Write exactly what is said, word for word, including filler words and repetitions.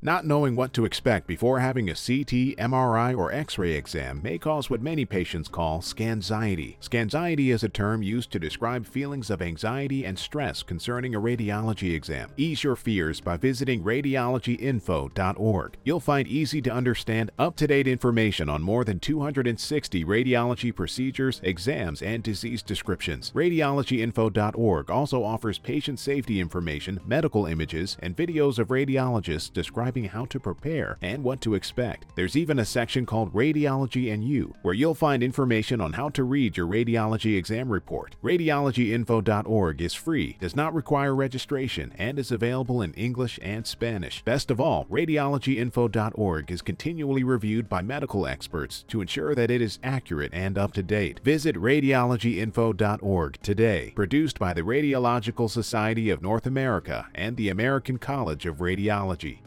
Not knowing what to expect before having a C T, M R I, or X-ray exam may cause what many patients call scanxiety. Scanxiety is a term used to describe feelings of anxiety and stress concerning a radiology exam. Ease your fears by visiting radiology info dot org. You'll find easy-to-understand, up-to-date information on more than two hundred sixty radiology procedures, exams, and disease descriptions. radiology info dot org also offers patient safety information, medical images, and videos of radiologists describing how to prepare and what to expect. There's even a section called Radiology and You, where you'll find information on how to read your radiology exam report. radiology info dot org is free, does not require registration, and is available in English and Spanish. Best of all, radiology info dot org is continually reviewed by medical experts to ensure that it is accurate and up to date. Visit radiology info dot org today. Produced by the Radiological Society of North America and the American College of Radiology.